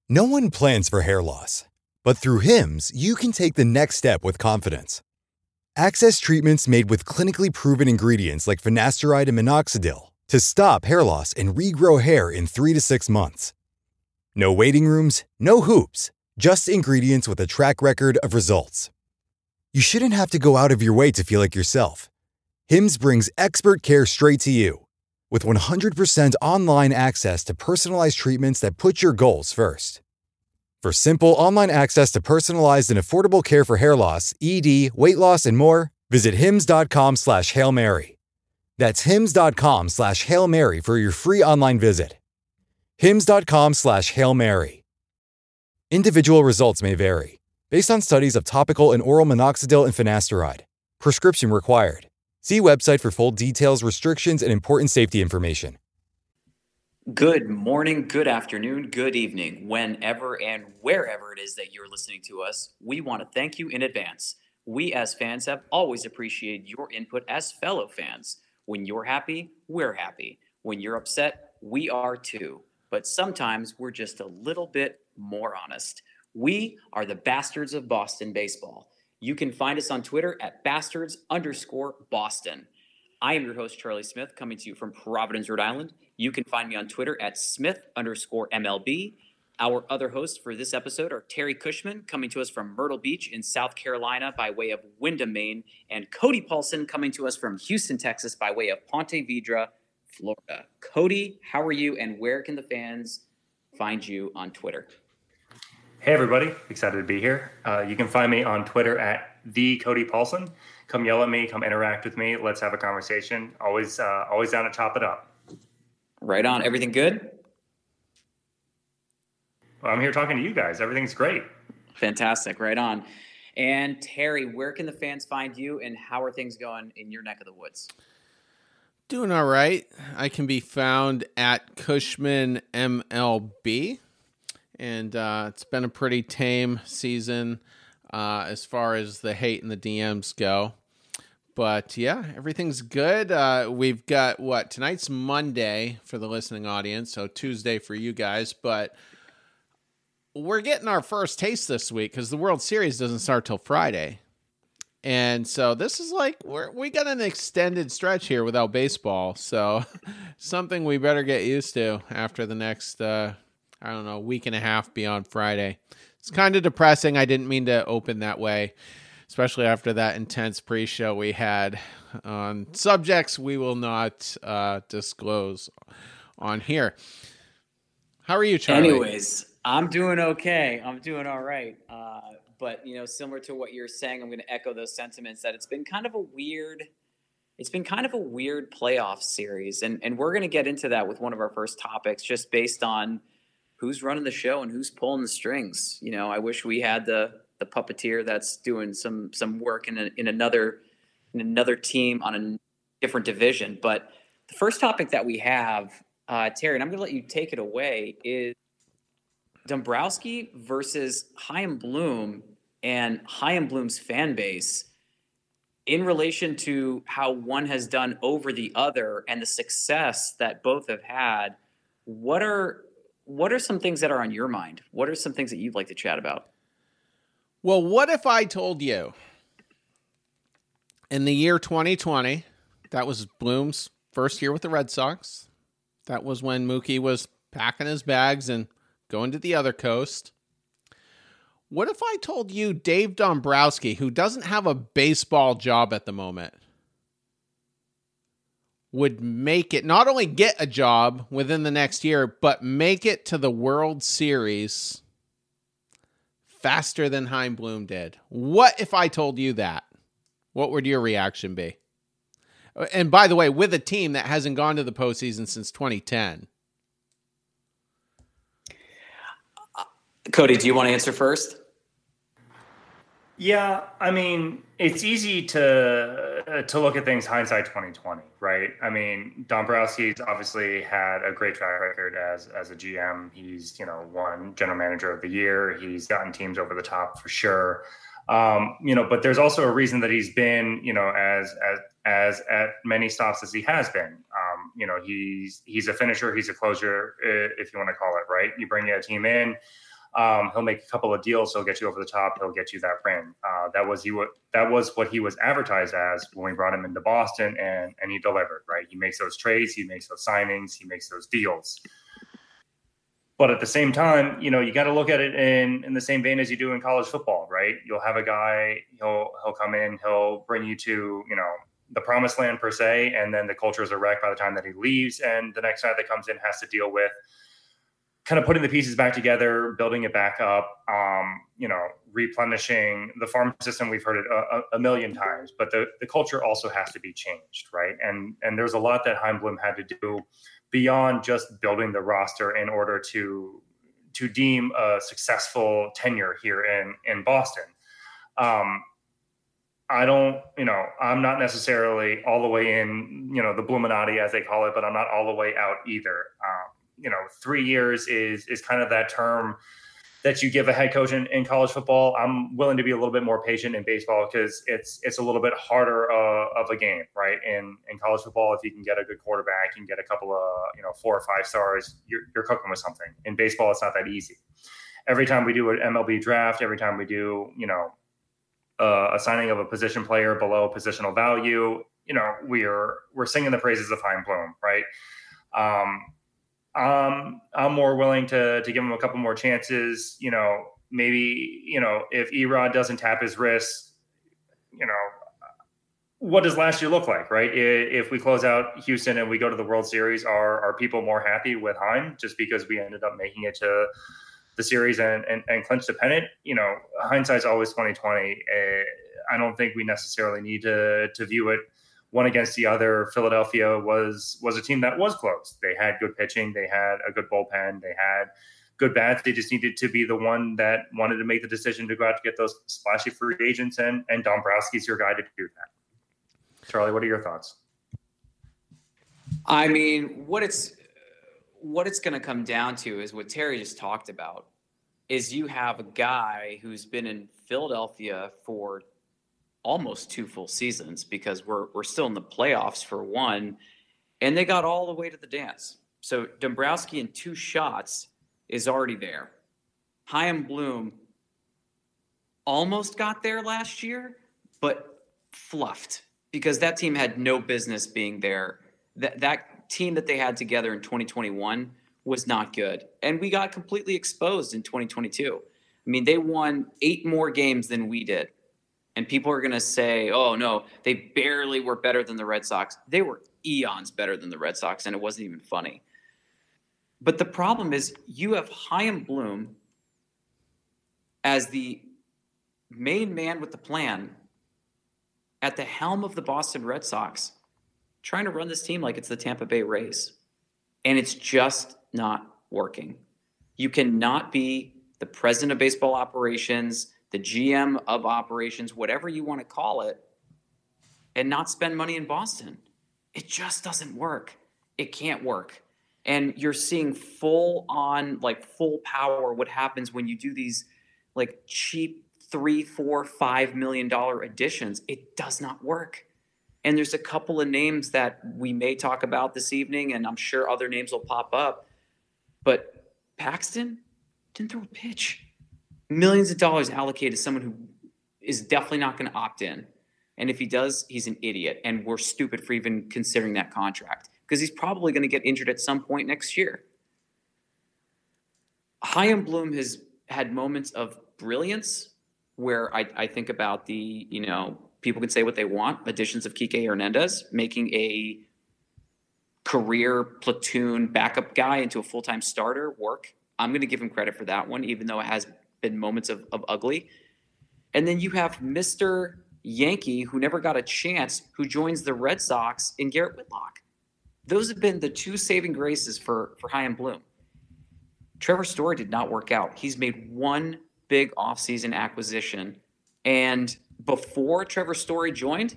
No one plans for hair loss, but through Hims, you can take the next step with confidence. Access treatments made with clinically proven ingredients like finasteride and minoxidil to stop hair loss and regrow hair in 3 to 6 months. No waiting rooms, no hoops, just ingredients with a track record of results. You shouldn't have to go out of your way to feel like yourself. Hims brings expert care straight to you. With 100% online access to personalized treatments that put your goals first. For simple online access to personalized and affordable care for hair loss, ED, weight loss, and more, visit hims.com/Hail Mary. That's hims.com/Hail Mary for your free online visit. hims.com/Hail Mary. Individual results may vary, based on studies of topical and oral minoxidil and finasteride. Prescription required. See website for full details, restrictions, and important safety information. Good morning, good afternoon, good evening, whenever and wherever it is that you're listening to us. We want to thank you in advance. We as fans have always appreciated your input as fellow fans. When you're happy, we're happy. When you're upset, we are too. But sometimes we're just a little bit more honest. We are the Bastards of Boston Baseball. You can find us on Twitter at bastards_Boston. I am your host, Charlie Smith, coming to you from Providence, Rhode Island. You can find me on Twitter at Smith_MLB. Our other hosts for this episode are Terry Cushman, coming to us from Myrtle Beach in South Carolina by way of Windham, Maine, and Cody Paulson, coming to us from Houston, Texas by way of Ponte Vedra, Florida. Cody, how are you, and where can the fans find you on Twitter? Hey, everybody. Excited to be here. You can find me on Twitter at @TheCodyPaulson. Come yell at me. Come interact with me. Let's have a conversation. Always down to chop it up. Right on. Everything good? Well, I'm here talking to you guys. Everything's great. Fantastic. Right on. And Terry, where can the fans find you, and how are things going in your neck of the woods? Doing all right. I can be found at Cushman MLB. And it's been a pretty tame season as far as the hate and the DMs go. But yeah, everything's good. We've got tonight's Monday for the listening audience, so Tuesday for you guys. But we're getting our first taste this week because the World Series doesn't start till Friday. And so this is like, we got an extended stretch here without baseball. So something we better get used to after the next week and a half beyond Friday. It's kind of depressing. I didn't mean to open that way, especially after that intense pre-show we had on subjects we will not disclose on here. How are you, Charlie? Anyways, I'm doing okay. I'm doing all right. But, similar to what you're saying, I'm going to echo those sentiments that it's been kind of a weird playoff series. And we're going to get into that with one of our first topics, just based on who's running the show and who's pulling the strings. I wish we had the puppeteer that's doing some work in another team on a different division. But the first topic that we have, Terry, and I'm going to let you take it away, is Dombrowski versus Chaim Bloom and Chaim Bloom's fan base in relation to how one has done over the other and the success that both have had. What are some things that are on your mind? What are some things that you'd like to chat about? Well, what if I told you in the year 2020, that was Bloom's first year with the Red Sox. That was when Mookie was packing his bags and going to the other coast. What if I told you Dave Dombrowski, who doesn't have a baseball job at the moment, would make it, not only get a job within the next year, but make it to the World Series faster than Chaim Bloom did? What if I told you that? What would your reaction be? And by the way, with a team that hasn't gone to the postseason since 2010. Cody, do you want to answer first? Yeah, I mean, it's easy to look at things hindsight 2020, right? I mean, Dombrowski's obviously had a great track record as a GM. He's, won General Manager of the Year. He's gotten teams over the top for sure. But there's also a reason that he's been, as at many stops as he has been. He's a finisher, he's a closer, if you want to call it, right? You bring a team in. He'll make a couple of deals. He'll get you over the top. He'll get you that ring. That was what he was advertised as when we brought him into Boston, and he delivered, right? He makes those trades. He makes those signings. He makes those deals. But at the same time, you got to look at it in the same vein as you do in college football, right? You'll have a guy, he'll come in, he'll bring you to, the promised land per se, and then the culture is a wreck by the time that he leaves. And the next guy that comes in has to deal with kind of putting the pieces back together, building it back up, replenishing the farm system. We've heard it a million times, but the culture also has to be changed, right? And there's a lot that Chaim Bloom had to do beyond just building the roster in order to deem a successful tenure here in Boston. I'm not necessarily all the way in, the Bloominati as they call it, but I'm not all the way out either. 3 years is kind of that term that you give a head coach in college football. I'm willing to be a little bit more patient in baseball because it's a little bit harder of a game, right? In college football, if you can get a good quarterback, you can get a couple of 4 or 5 stars, you're cooking with something. In baseball, it's not that easy. Every time we do an MLB draft, every time we do a signing of a position player below positional value, we're singing the praises of Chaim Bloom, right? I'm more willing to give him a couple more chances. Maybe, if Erod doesn't tap his wrist, what does last year look like, right? If we close out Houston and we go to the World Series, are people more happy with Chaim just because we ended up making it to the series and clinch the pennant? Hindsight's always 2020. I don't think we necessarily need to view it one against the other. Philadelphia was a team that was close. They had good pitching. They had a good bullpen. They had good bats. They just needed to be the one that wanted to make the decision to go out to get those splashy free agents, and Dombrowski's your guy to do that. Charlie, what are your thoughts? I mean, what it's going to come down to is what Terry just talked about, is you have a guy who's been in Philadelphia for almost 2 full seasons, because we're still in the playoffs for one, and they got all the way to the dance. So Dombrowski in 2 shots is already there. Chaim Bloom almost got there last year, but fluffed because that team had no business being there. That team that they had together in 2021 was not good. And we got completely exposed in 2022. I mean, they won 8 more games than we did. And people are going to say, oh, no, they barely were better than the Red Sox. They were eons better than the Red Sox, and it wasn't even funny. But the problem is you have Chaim Bloom as the main man with the plan at the helm of the Boston Red Sox, trying to run this team like it's the Tampa Bay Rays. And it's just not working. You cannot be the president of baseball operations, the GM of operations, whatever you want to call it, and not spend money in Boston. It just doesn't work. It can't work. And you're seeing full power what happens when you do these like cheap $3, $4, $5 million additions. It does not work. And there's a couple of names that we may talk about this evening, and I'm sure other names will pop up. But Paxton didn't throw a pitch. Millions of dollars allocated to someone who is definitely not going to opt in. And if he does, he's an idiot. And we're stupid for even considering that contract, because he's probably going to get injured at some point next year. Chaim Bloom has had moments of brilliance where I think about the, people can say what they want, additions of Kike Hernandez, making a career platoon backup guy into a full-time starter work. I'm going to give him credit for that one, even though it has been moments of ugly. And then you have Mr. Yankee, who never got a chance, who joins the Red Sox in Garrett Whitlock. Those have been the 2 saving graces for Chaim Bloom. Trevor Story did not work out. He's made 1 big offseason acquisition. And before Trevor Story,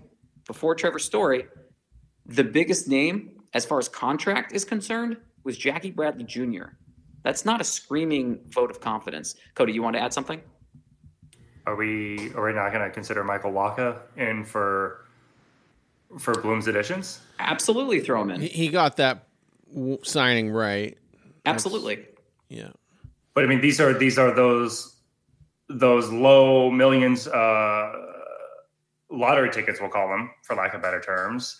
the biggest name as far as contract is concerned was Jackie Bradley Jr. That's not a screaming vote of confidence. Cody, you want to add something? Are we not going to consider Michael Wacha in for Bloom's additions? Absolutely, throw him in. He got that signing right. Absolutely. Yeah. But I mean, these are those low millions lottery tickets, we'll call them, for lack of better terms.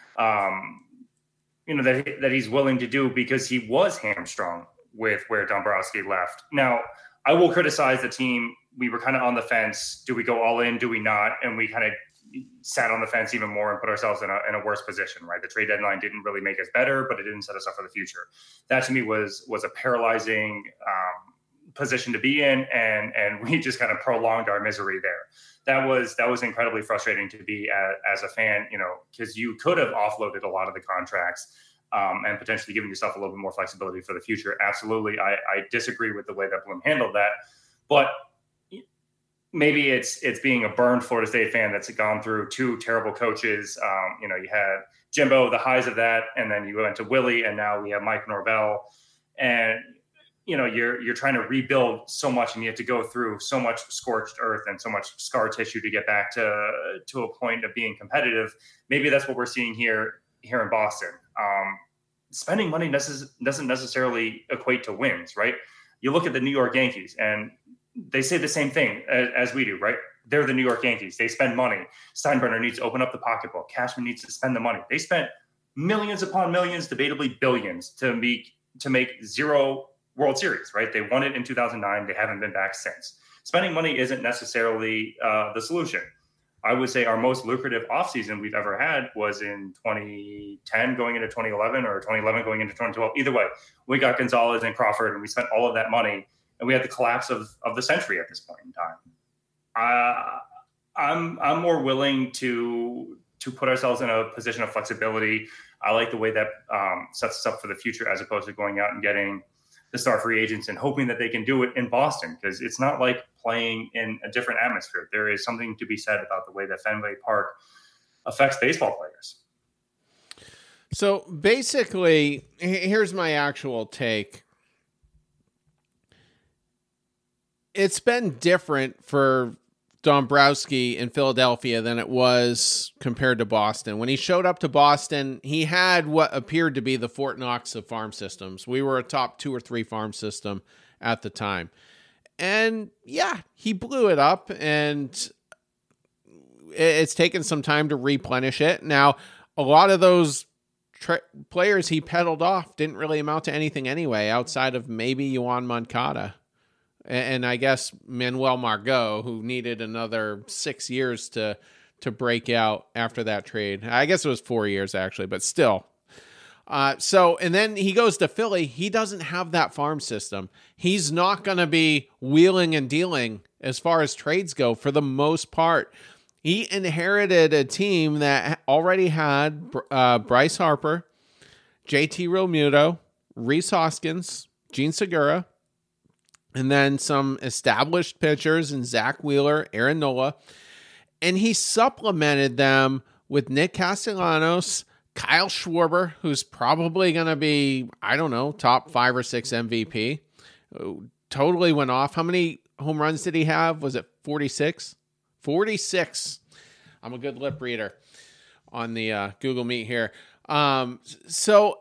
That he's willing to do because he was hamstrung with where Dombrowski left. Now, I will criticize the team. We were kind of on the fence. Do we go all in? Do we not? And we kind of sat on the fence even more and put ourselves in a worse position, right? The trade deadline didn't really make us better, but it didn't set us up for the future. That to me was a paralyzing position to be in, and we just kind of prolonged our misery there. That was incredibly frustrating to be as a fan, because you could have offloaded a lot of the contracts and potentially giving yourself a little bit more flexibility for the future. Absolutely. I disagree with the way that Bloom handled that, but maybe it's being a burned Florida State fan that's gone through two terrible coaches. You had Jimbo, the highs of that, and then you went to Willie, and now we have Mike Norvell, and you're trying to rebuild so much, and you have to go through so much scorched earth and so much scar tissue to get back to a point of being competitive. Maybe that's what we're seeing here in Boston. Spending money doesn't necessarily equate to wins, right? You look at the New York Yankees, and they say the same thing as we do, right? They're the New York Yankees. They spend money. Steinbrenner needs to open up the pocketbook. Cashman needs to spend the money. They spent millions upon millions, debatably billions, to make 0 World Series, right? They won it in 2009. They haven't been back since. Spending money isn't necessarily the solution. I would say our most lucrative offseason we've ever had was in 2010 going into 2011, or 2011 going into 2012. Either way, we got Gonzalez and Crawford, and we spent all of that money, and we had the collapse of the century at this point in time. I'm more willing to put ourselves in a position of flexibility. I like the way that sets us up for the future, as opposed to going out and getting the star free agents and hoping that they can do it in Boston, because it's not like playing in a different atmosphere. There is something to be said about the way that Fenway Park affects baseball players. So basically, here's my actual take. It's been different for Dombrowski in Philadelphia than it was compared to Boston. When he showed up to Boston, he had what appeared to be the Fort Knox of farm systems. We were a top 2 or 3 farm system at the time. And yeah, he blew it up, and it's taken some time to replenish it. Now, a lot of those players he peddled off didn't really amount to anything anyway, outside of maybe Yoan Moncada. And I guess Manuel Margot, who needed another 6 years to break out after that trade. I guess it was 4 years, actually, but still. And then he goes to Philly. He doesn't have that farm system. He's not going to be wheeling and dealing as far as trades go for the most part. He inherited a team that already had Bryce Harper, JT Realmuto, Rhys Hoskins, Gene Segura, and then some established pitchers in Zach Wheeler, Aaron Nola. And he supplemented them with Nick Castellanos, Kyle Schwarber, who's probably going to be, I don't know, top 5 or 6 MVP. Totally went off. How many home runs did he have? Was it 46? 46. I'm a good lip reader on the Google Meet here. So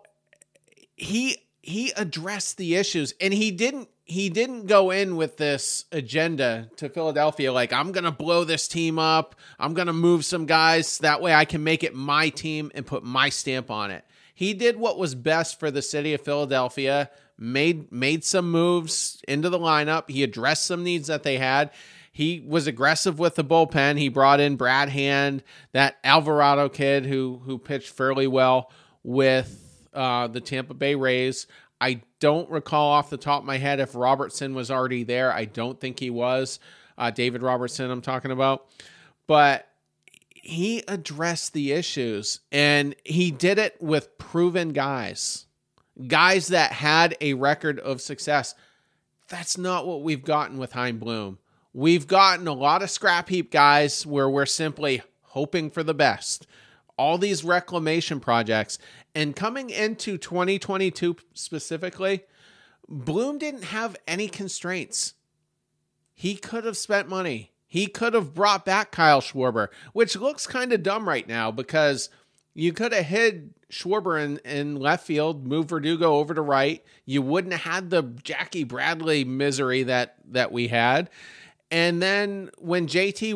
he addressed the issues, and he didn't go in with this agenda to Philadelphia like, I'm going to blow this team up. I'm going to move some guys. That way I can make it my team and put my stamp on it. He did what was best for the city of Philadelphia, made some moves into the lineup. He addressed some needs that they had. He was aggressive with the bullpen. He brought in Brad Hand, that Alvarado kid who pitched fairly well with the Tampa Bay Rays. I don't recall off the top of my head if Robertson was already there. I don't think he was. David Robertson I'm talking about. But he addressed the issues, and he did it with proven guys that had a record of success. That's not what we've gotten with Chaim Bloom. We've gotten a lot of scrap heap guys where we're simply hoping for the best. All these reclamation projects. And coming into 2022 specifically, Bloom didn't have any constraints. He could have spent money. He could have brought back Kyle Schwarber, which looks kind of dumb right now because You could have hid Schwarber in left field, moved Verdugo over to right. You wouldn't have had the Jackie Bradley misery that we had. And then when JD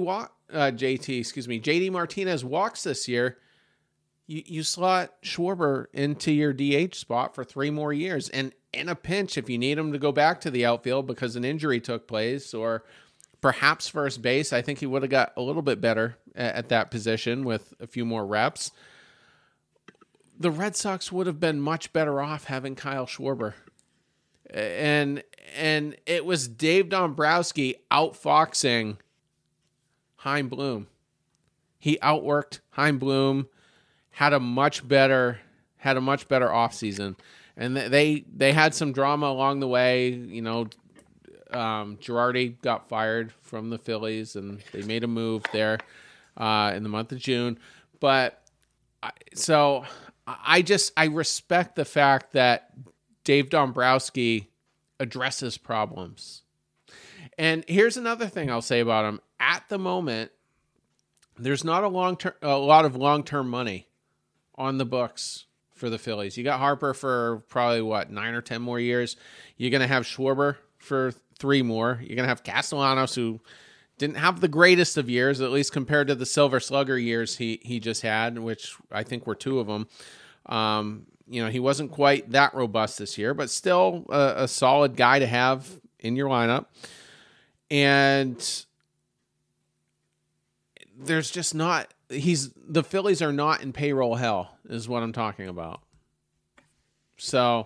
Martinez walks this year, you slot Schwarber into your DH spot for 3 more years. And in a pinch, if you need him to go back to the outfield because an injury took place, or perhaps first base, I think he would have got a little bit better at that position with a few more reps. The Red Sox would have been much better off having Kyle Schwarber. And it was Dave Dombrowski outfoxing Chaim Bloom. He outworked Chaim Bloom, had a much better offseason. And they had some drama along the way. You know, Girardi got fired from the Phillies, and they made a move there in the month of June. But I respect the fact that Dave Dombrowski addresses problems. And here's another thing I'll say about him. At the moment, there's not a lot of long-term money on the books for the Phillies. You got Harper for probably 9 or 10 more years. You're going to have Schwarber for 3 more. You're going to have Castellanos, who didn't have the greatest of years, at least compared to the Silver Slugger years he just had, which I think were 2 of them. He wasn't quite that robust this year, but still a solid guy to have in your lineup. And there's just not, the Phillies are not in payroll hell, is what I'm talking about. So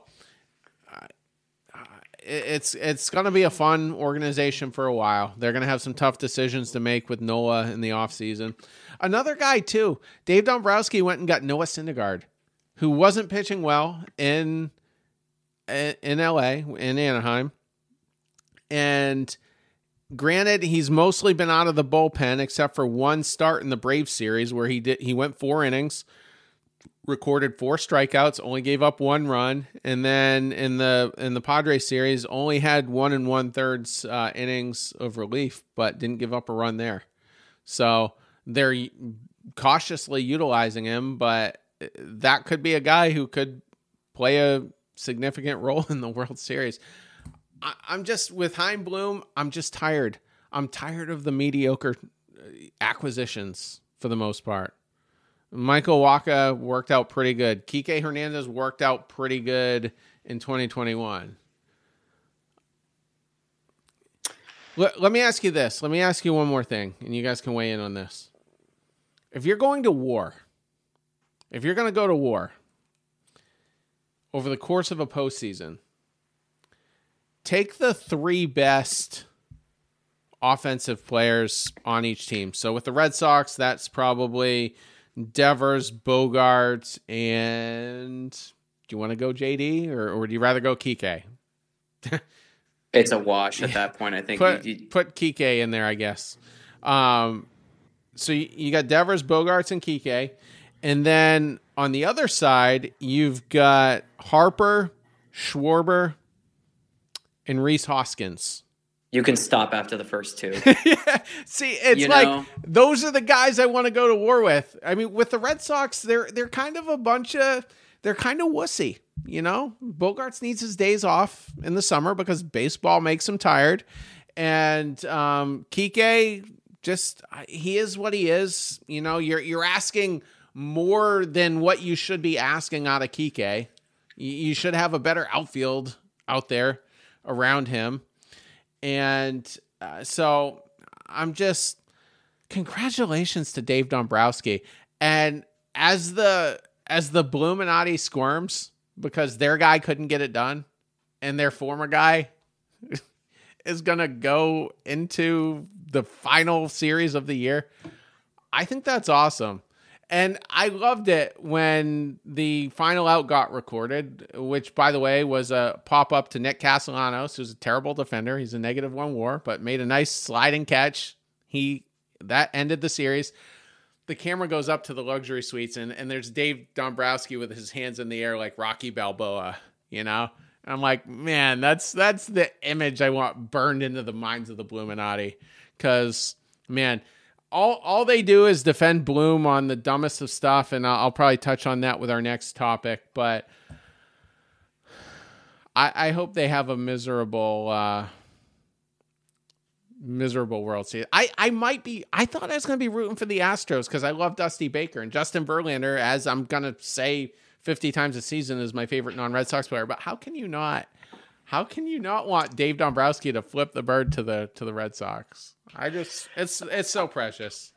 it's going to be a fun organization for a while. They're going to have some tough decisions to make with Noah in the offseason. Another guy too, Dave Dombrowski went and got Noah Syndergaard, who wasn't pitching well in LA, in Anaheim. And granted, he's mostly been out of the bullpen except for one start in the Braves series where he went 4 innings, recorded 4 strikeouts, only gave up 1 run, and then in the Padres series only had 1 1/3 innings of relief, but didn't give up a run there. So they're cautiously utilizing him, but that could be a guy who could play a significant role in the World Series. I'm just, with Chaim Bloom, I'm just tired. I'm tired of the mediocre acquisitions for the most part. Michael Wacha worked out pretty good. Kike Hernandez worked out pretty good in 2021. Let me ask you this. Let me ask you one more thing, and you guys can weigh in on this. If you're going to war, if you're going to go to war over the course of a postseason, take the 3 best offensive players on each team. So with the Red Sox, that's probably Devers, Bogaerts, and do you want to go JD or would you rather go Kike? It's a wash at that point. I think put Kike in there, I guess. So you got Devers, Bogaerts, and Kike. And then on the other side, you've got Harper, Schwarber, and Rhys Hoskins. You can stop after the first 2. Yeah. See, it's those are the guys I want to go to war with. I mean, with the Red Sox, they're kind of they're kind of wussy, you know? Bogaerts needs his days off in the summer because baseball makes him tired. And Kike, he is what he is. You know, you're asking more than what you should be asking out of Kike. You should have a better outfield out there around him. And so I'm just, congratulations to Dave Dombrowski. And as the Bluminati squirms because their guy couldn't get it done and their former guy is going to go into the final series of the year, I think that's awesome. And I loved it when the final out got recorded, which, by the way, was a pop-up to Nick Castellanos, who's a terrible defender. He's a -1 WAR, but made a nice sliding catch. That ended the series. The camera goes up to the luxury suites, and there's Dave Dombrowski with his hands in the air like Rocky Balboa, you know? And I'm like, man, that's the image I want burned into the minds of the Bluminati. Because, man, all they do is defend Bloom on the dumbest of stuff, and I'll probably touch on that with our next topic. But I hope they have a miserable World Series. I thought I was going to be rooting for the Astros because I love Dusty Baker, and Justin Verlander, as I'm going to say 50 times a season, is my favorite non-Red Sox player. But how can you not want Dave Dombrowski to flip the bird to the Red Sox? It's so precious.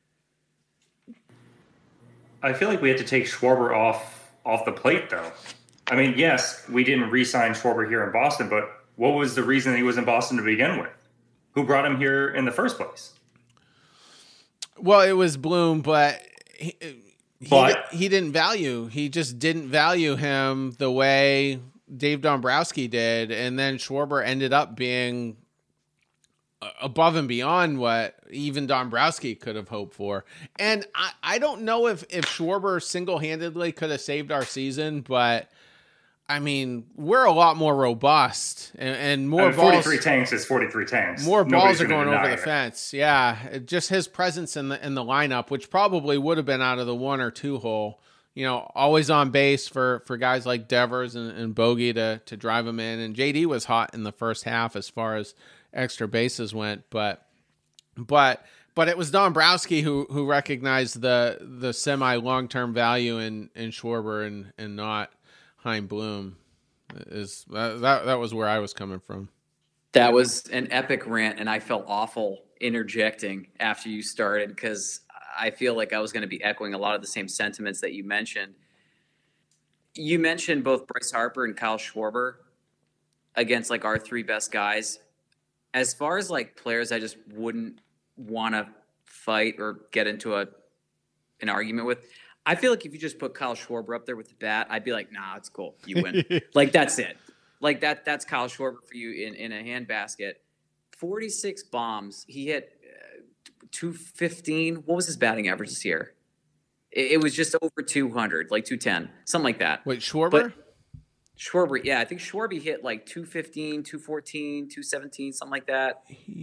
I feel like we had to take Schwarber off the plate, though. I mean, yes, we didn't re-sign Schwarber here in Boston, but what was the reason he was in Boston to begin with? Who brought him here in the first place? Well, it was Bloom, but he didn't value. He just didn't value him the way Dave Dombrowski did, and then Schwarber ended up being above and beyond what even Dombrowski could have hoped for. And I don't know if Schwarber single-handedly could have saved our season, but I mean, we're a lot more robust and more balls. 43 tanks is 43 tanks. More balls are going over the fence. Yeah. Just his presence in the lineup, which probably would have been out of the 1 or 2 hole, always on base for guys like Devers and Bogey to drive him in. And JD was hot in the first half as far as extra bases went, but it was Dombrowski who recognized the semi long-term value in Schwarber and not Chaim Bloom. That was where I was coming from. That was an epic rant, and I felt awful interjecting after you started because I feel like I was going to be echoing a lot of the same sentiments that you mentioned. You mentioned both Bryce Harper and Kyle Schwarber against like our 3 best guys. As far as like players I just wouldn't want to fight or get into an argument with, I feel like if you just put Kyle Schwarber up there with the bat, I'd be like, nah, it's cool. You win. Like, that's it. Like, that's Kyle Schwarber for you in a handbasket. 46 bombs. He hit 215. What was his batting average this year? It was just over 200, like 210, something like that. Wait, Schwarber? But Schwarber, yeah. I think Schwarber hit like 215, 214, 217, something like that.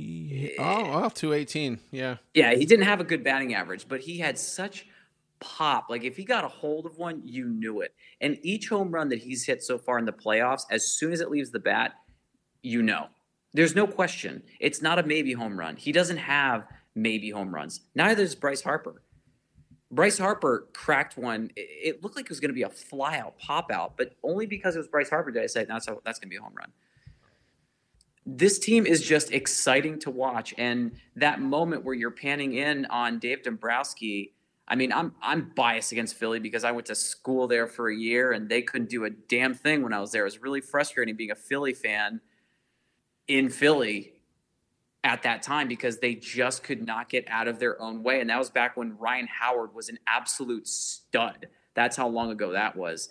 218, yeah. Yeah, he didn't have a good batting average, but he had such pop. Like if he got a hold of one, you knew it. And each home run that he's hit so far in the playoffs, as soon as it leaves the bat, there's no question. It's not a maybe home run. He doesn't have maybe home runs. Neither does Bryce Harper. Bryce Harper cracked one. It looked like it was going to be a fly out, pop out, but only because it was Bryce Harper did I say that's going to be a home run. This team is just exciting to watch. And that moment where you're panning in on Dave Dombrowski, I mean, I'm biased against Philly because I went to school there for a year and they couldn't do a damn thing when I was there. It was really frustrating being a Philly fan in Philly at that time because they just could not get out of their own way. And that was back when Ryan Howard was an absolute stud. That's how long ago that was.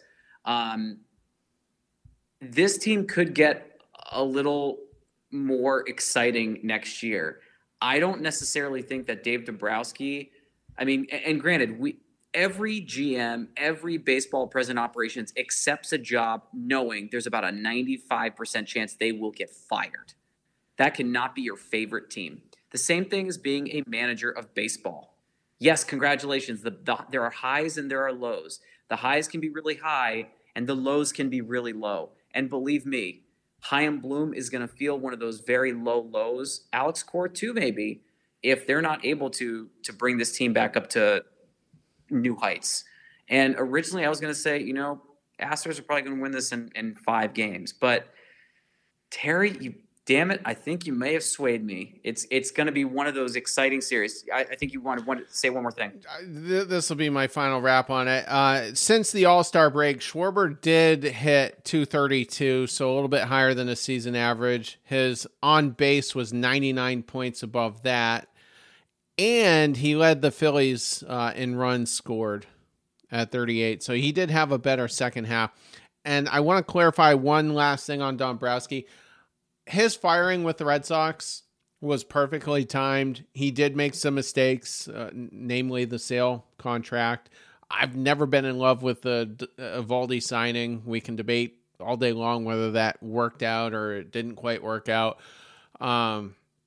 This team could get a little more exciting next year. I don't necessarily think that Dave Dombrowski, I mean, and granted, every GM, every baseball president operations accepts a job knowing there's about a 95% chance they will get fired. That cannot be your favorite team. The same thing as being a manager of baseball. Yes, congratulations. There are highs and there are lows. The highs can be really high and the lows can be really low. And believe me, Chaim Bloom is going to feel one of those very low lows. Alex Cora too, maybe, if they're not able to bring this team back up to new heights. And originally I was going to say, Astros are probably going to win this in 5 games. But Terry, damn it, I think you may have swayed me. It's going to be one of those exciting series. I think you wanted to say one more thing. This will be my final wrap on it. Since the All-Star break, Schwarber did hit 232, so a little bit higher than the season average. His on-base was 99 points above that. And he led the Phillies in runs scored at 38. So he did have a better second half. And I want to clarify one last thing on Dombrowski. His firing with the Red Sox was perfectly timed. He did make some mistakes, namely the Sale contract. I've never been in love with the Eovaldi signing. We can debate all day long whether that worked out or it didn't quite work out.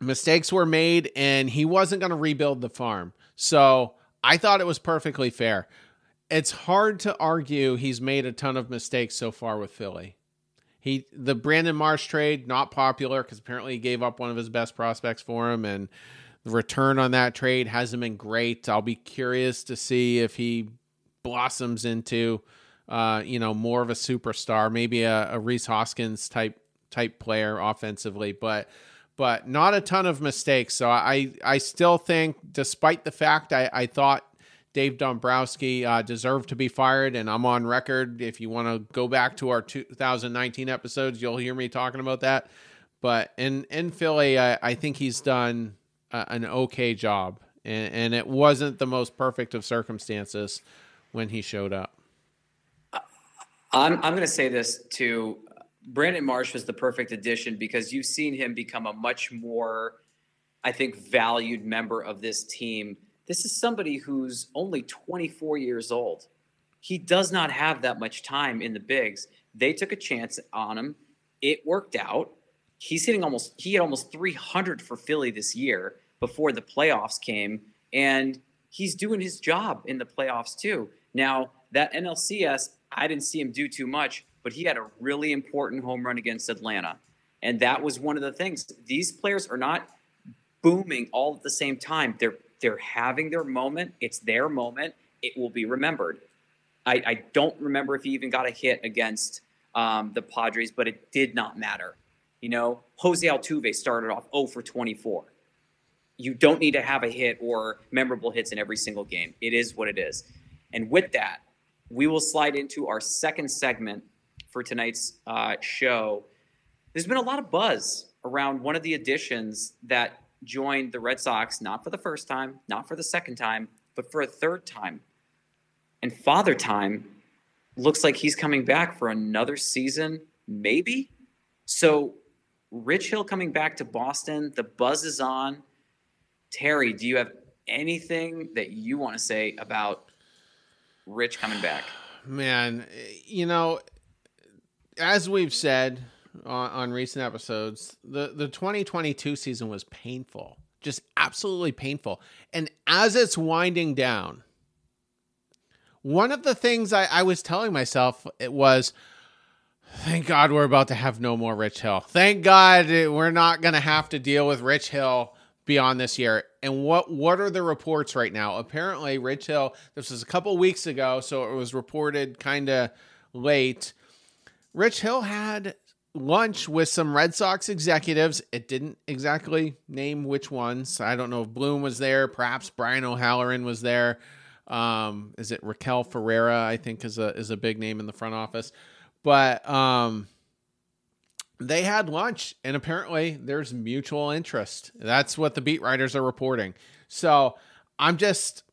mistakes were made, and he wasn't going to rebuild the farm. So I thought it was perfectly fair. It's hard to argue he's made a ton of mistakes so far with Philly. The Brandon Marsh trade, not popular because apparently he gave up one of his best prospects for him, and the return on that trade hasn't been great. I'll be curious to see if he blossoms into, more of a superstar, maybe a Rhys Hoskins type player offensively, but not a ton of mistakes. So I still think, despite the fact I thought Dave Dombrowski deserved to be fired, and I'm on record. If you want to go back to our 2019 episodes, you'll hear me talking about that. But in Philly, I think he's done an okay job, and it wasn't the most perfect of circumstances when he showed up. I'm going to say this too. Brandon Marsh was the perfect addition because you've seen him become a much more, I think, valued member of this team. This is somebody who's only 24 years old. He does not have that much time in the bigs. They took a chance on him. It worked out. He had almost 300 for Philly this year before the playoffs came, and he's doing his job in the playoffs too. Now, that NLCS, I didn't see him do too much, but he had a really important home run against Atlanta. And that was one of the things. These players are not booming all at the same time. They're having their moment. It's their moment. It will be remembered. I don't remember if he even got a hit against the Padres, but it did not matter. Jose Altuve started off 0 for 24. You don't need to have a hit or memorable hits in every single game. It is what it is. And with that, we will slide into our second segment for tonight's show. There's been a lot of buzz around one of the additions that joined the Red Sox, not for the first time, not for the second time, but for a third time. And Father Time looks like he's coming back for another season, maybe. So Rich Hill coming back to Boston, the buzz is on. Terry, do you have anything that you want to say about Rich coming back? Man, as we've said on recent episodes, the 2022 season was painful, just absolutely painful. And as it's winding down, one of the things I was telling myself, it was, thank God we're about to have no more Rich Hill. Thank God we're not going to have to deal with Rich Hill beyond this year. And what are the reports right now? Apparently Rich Hill, this was a couple weeks ago, so it was reported kind of late. Rich Hill had lunch with some Red Sox executives. It didn't exactly name which ones. I don't know if Bloom was there. Perhaps Brian O'Halloran was there. Is it Raquel Ferreira? I think is a big name in the front office. But they had lunch, and apparently there's mutual interest. That's what the beat writers are reporting. So I'm just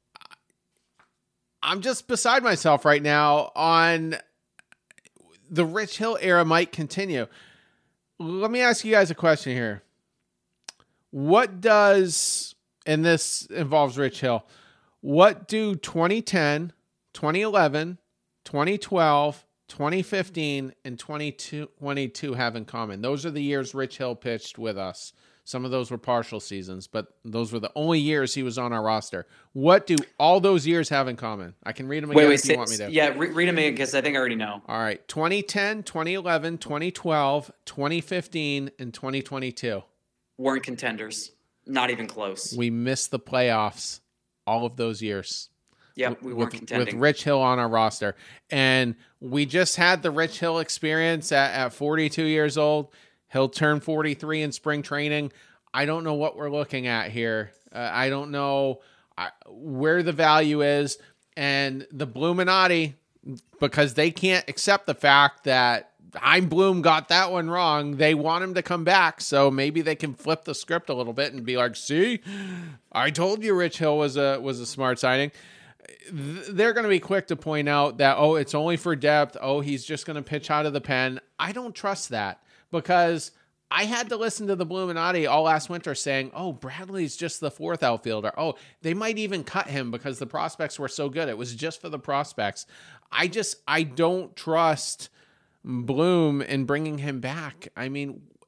beside myself right now on the Rich Hill era might continue. Let me ask you guys a question here. What does, and this involves Rich Hill, what do 2010, 2011, 2012, 2015, and 2022 have in common? Those are the years Rich Hill pitched with us. Some of those were partial seasons, but those were the only years he was on our roster. What do all those years have in common? I can read them again if you want me to. Yeah, read them again because I think I already know. All right. 2010, 2011, 2012, 2015, and 2022. Weren't contenders. Not even close. We missed the playoffs all of those years. Yeah, we weren't contending. With Rich Hill on our roster. And we just had the Rich Hill experience at 42 years old. He'll turn 43 in spring training. I don't know what we're looking at here. I don't know where the value is. And the Bluminati, because they can't accept the fact that Chaim Bloom got that one wrong, they want him to come back. So maybe they can flip the script a little bit and be like, see, I told you Rich Hill was a smart signing. They're going to be quick to point out that, oh, it's only for depth. Oh, he's just going to pitch out of the pen. I don't trust that. Because I had to listen to the Bluminati all last winter saying, oh, Bradley's just the fourth outfielder. Oh, they might even cut him because the prospects were so good. It was just for the prospects. I don't trust Bloom in bringing him back. I mean,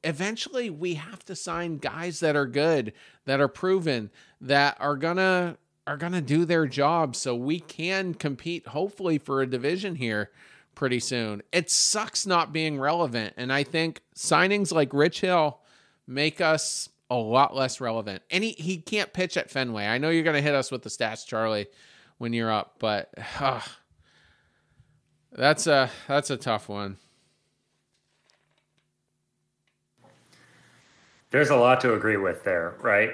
eventually we have to sign guys that are good, that are proven, that are gonna do their job so we can compete hopefully for a division here pretty soon. It sucks not being relevant, and I think signings like Rich Hill make us a lot less relevant. And he can't pitch at Fenway. I know you're going to hit us with the stats, Charlie, when you're up, but that's a tough one. There's a lot to agree with there, right?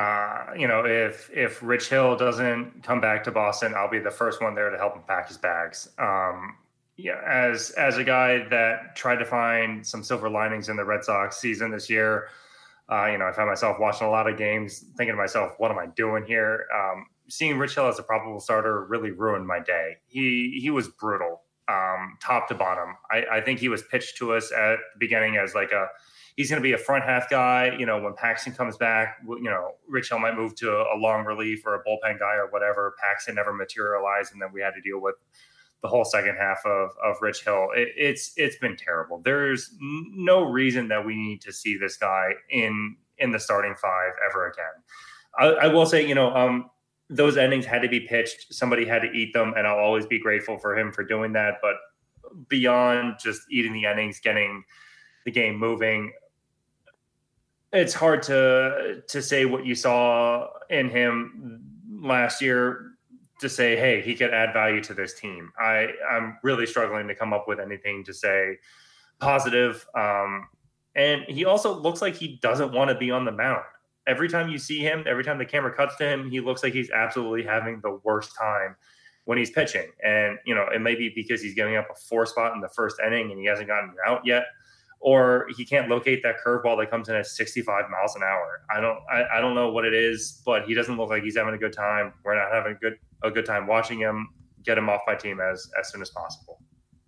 If Rich Hill doesn't come back to Boston, I'll be the first one there to help him pack his bags. As a guy that tried to find some silver linings in the Red Sox season this year, I found myself watching a lot of games, thinking to myself, what am I doing here? Seeing Rich Hill as a probable starter really ruined my day. He was brutal, top to bottom. I think he was pitched to us at the beginning as he's going to be a front half guy. When Paxton comes back, Rich Hill might move to a long relief or a bullpen guy or whatever. Paxton never materialized, and then we had to deal with the whole second half of Rich Hill. It's been terrible. There's no reason that we need to see this guy in the starting five ever again. I will say, those innings had to be pitched. Somebody had to eat them, and I'll always be grateful for him for doing that. But beyond just eating the innings, getting the game moving, it's hard to say what you saw in him last year to say, hey, he could add value to this team. I'm really struggling to come up with anything to say positive. And he also looks like he doesn't want to be on the mound. Every time you see him, every time the camera cuts to him, he looks like he's absolutely having the worst time when he's pitching. And, it may be because he's giving up a 4 spot in the first inning and he hasn't gotten out yet, or he can't locate that curveball that comes in at 65 miles an hour. I don't know what it is, but he doesn't look like he's having a good time. We're not having a good time watching him. Get him off my team as soon as possible.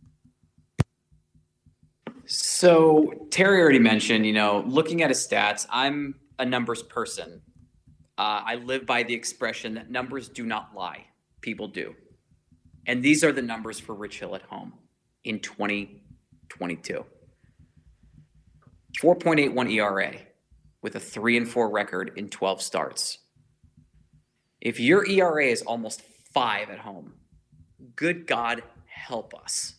So Terry already mentioned, looking at his stats, I'm a numbers person. I live by the expression that numbers do not lie. People do. And these are the numbers for Rich Hill at home in 2022. 4.81 ERA with a 3-4 record in 12 starts. If your ERA is almost 5 at home, good God help us.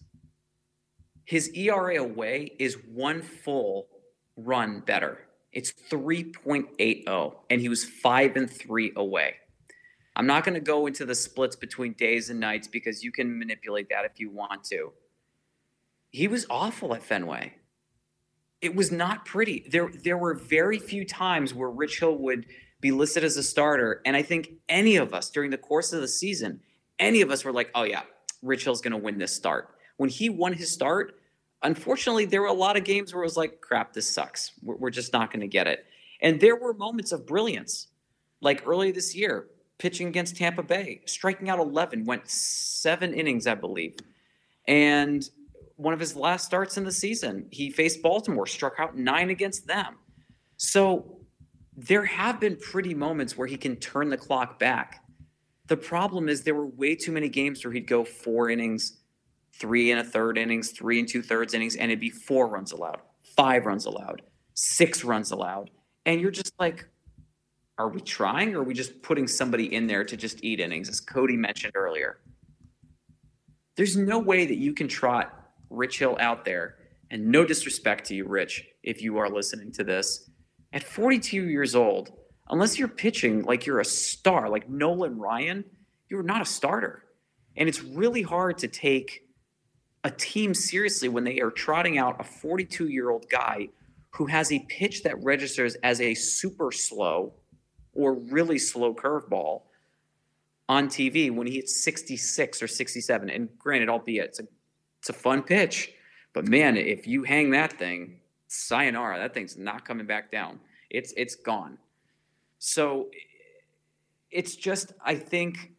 His ERA away is 1 full run better. It's 3.80, and he was 5-3 away. I'm not going to go into the splits between days and nights because you can manipulate that if you want to. He was awful at Fenway. It was not pretty. There were very few times where Rich Hill would be listed as a starter, and I think any of us during the course of the season, any of us were like, oh yeah, Rich Hill's going to win this start. When he won his start, unfortunately, there were a lot of games where it was like, crap, this sucks. We're just not going to get it. And there were moments of brilliance, like early this year, pitching against Tampa Bay, striking out 11, went 7 innings, I believe. And one of his last starts in the season, he faced Baltimore, struck out 9 against them. So there have been pretty moments where he can turn the clock back. The problem is there were way too many games where he'd go 4 innings, 3 1/3 innings, 3 2/3 innings, and it'd be 4 runs allowed, 5 runs allowed, 6 runs allowed. And you're just like, are we trying, or are we just putting somebody in there to just eat innings, as Cody mentioned earlier? There's no way that you can trot Rich Hill out there, and no disrespect to you, Rich, if you are listening to this, at 42 years old, unless you're pitching like you're a star, like Nolan Ryan, you're not a starter. And it's really hard to take a team seriously when they are trotting out a 42-year-old guy who has a pitch that registers as a super slow or really slow curveball on TV when he hits 66 or 67. And granted, albeit it's a fun pitch, but man, if you hang that thing, sayonara, that thing's not coming back down. It's gone. So it's just, I think,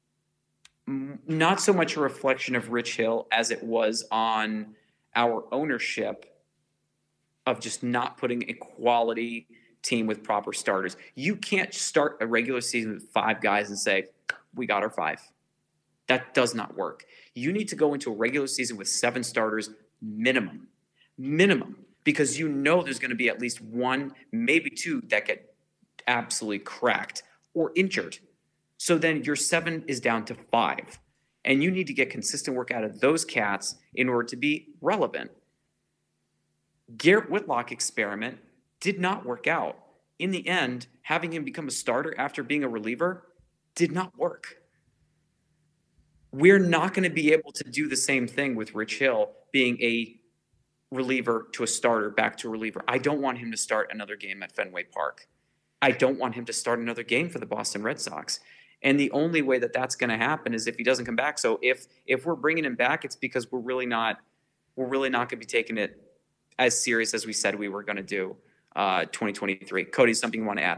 not so much a reflection of Rich Hill as it was on our ownership of just not putting a quality team with proper starters. You can't start a regular season with 5 guys and say, we got our 5. That does not work. You need to go into a regular season with 7 starters minimum, because you know there's going to be at least one, maybe two that get absolutely cracked or injured. So then your 7 is down to 5. And you need to get consistent work out of those cats in order to be relevant. Garrett Whitlock experiment did not work out. In the end, having him become a starter after being a reliever did not work. We're not going to be able to do the same thing with Rich Hill being a reliever to a starter back to a reliever. I don't want him to start another game at Fenway Park. I don't want him to start another game for the Boston Red Sox. And the only way that that's going to happen is if he doesn't come back. So if we're bringing him back, it's because we're really not going to be taking it as serious as we said we were going to do 2023. Cody, something you want to add?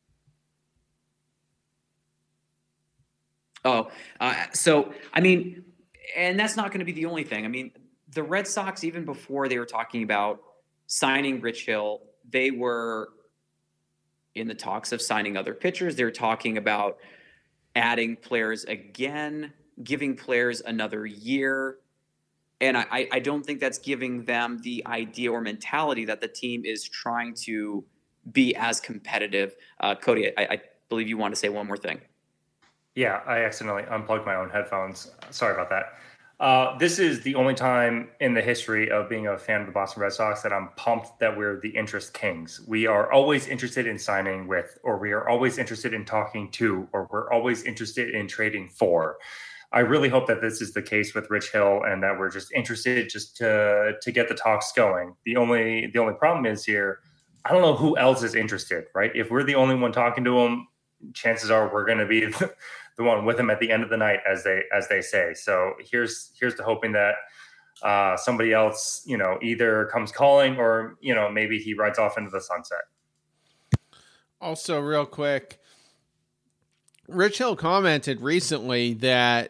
So, I mean, and that's not going to be the only thing. I mean, the Red Sox, even before they were talking about signing Rich Hill, they were in the talks of signing other pitchers. They were talking about adding players again, giving players another year. And I don't think that's giving them the idea or mentality that the team is trying to be as competitive. Cody, I believe you want to say one more thing. Yeah, I accidentally unplugged my own headphones. Sorry about that. This is the only time in the history of being a fan of the Boston Red Sox that I'm pumped that we're the interest kings. We are always interested in signing with, or we are always interested in talking to, or we're always interested in trading for. I really hope that this is the case with Rich Hill and that we're just interested just to get the talks going. The only problem is here, I don't know who else is interested, right? If we're the only one talking to him, chances are we're going to be the one with him at the end of the night, as they say. So here's to hoping that somebody else, either comes calling or, maybe he rides off into the sunset. Also, real quick, Rich Hill commented recently that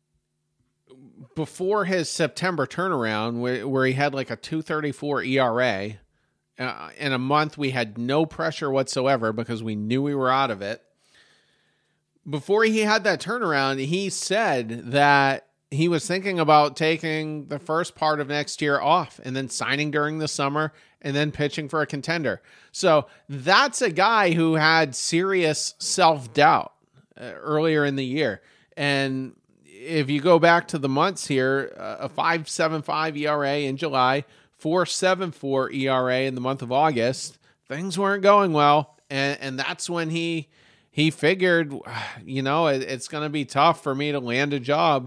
before his September turnaround, where he had like a 2.34 ERA, in a month we had no pressure whatsoever because we knew we were out of it. Before he had that turnaround, he said that he was thinking about taking the first part of next year off and then signing during the summer and then pitching for a contender. So that's a guy who had serious self-doubt earlier in the year. And if you go back to the months here, a 5.75 ERA in July, 4.74 ERA in the month of August, things weren't going well. And that's when he figured, it's going to be tough for me to land a job,